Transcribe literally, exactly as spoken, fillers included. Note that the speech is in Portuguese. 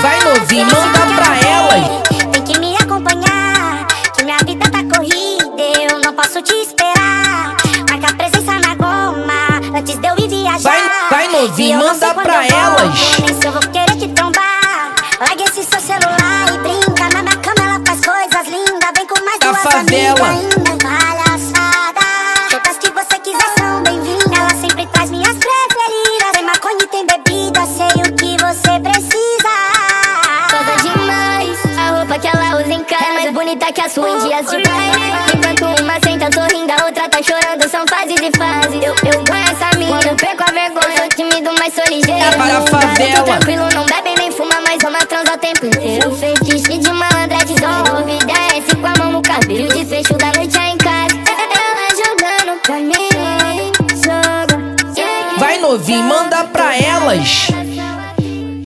Vai novinho, manda pra elas. Tem que me acompanhar, que minha vida tá corrida, eu não posso te esperar. Marca a presença na goma, antes de eu ir viajar. Vai, vai novinho, manda pra elas. Nem se eu vou querer te trombar. Larga esse seu celular e brinca. Na minha cama ela faz coisas lindas. Vem com mais Da duas favela. amigas ainda. Palhaçada, todas que você quiser são bem-vindas. Ela sempre traz minhas preferidas. Tem maconha e tem bebida, sei o que você precisa. Gosta demais, a roupa que ela usa em casa é mais bonita que a sua em dias de praia. Enquanto uma senta sorrindo, a outra tá chorando, são fases e fases. Eu, eu ganho essa mina, eu perco a vergonha. Sou tímido, mas sou ligeiro. É para a favela. Tô tranquilo, não bebe nem fuma, mas ama transa o tempo inteiro. Fetiche de malandra, dissolve, desce com a mão no cabelo. De fecho da noite é em casa, ela jogando pra mim. Joga, yeah. Vai novinho, manda pra elas.